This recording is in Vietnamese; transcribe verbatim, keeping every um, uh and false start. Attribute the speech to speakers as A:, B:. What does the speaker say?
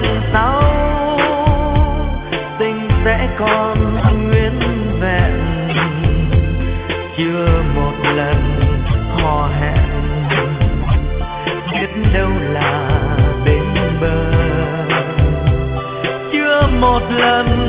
A: lần sau tình sẽ còn nguyên vẹn, chưa một lần hò hẹn biết đâu là bên bờ, chưa một lần